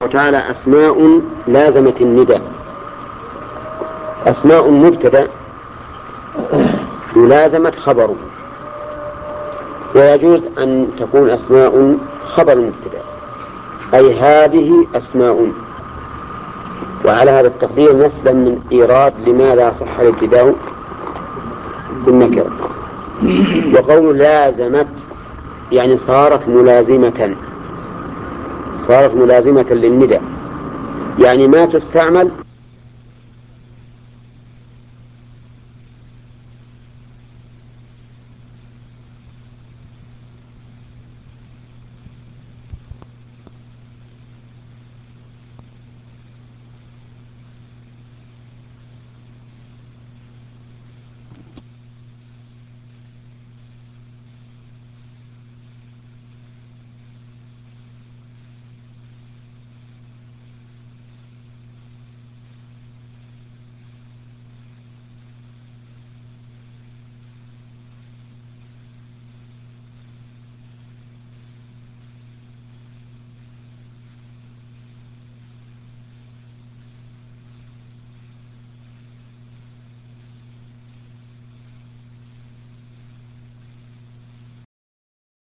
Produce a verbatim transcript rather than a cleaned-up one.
وتعالى أسماء لازمت النداء. أسماء مبتدأ ملازمة خبره، ويجوز أن تكون أسماء خبر مبتدأ، أي هذه أسماء. وعلى هذا التقدير نسلم من إيراد لماذا صح الابتداء بالنكرة. وقول لازمت يعني صارت ملازمة، صارت ملازمة للنداء، يعني ما تستعمل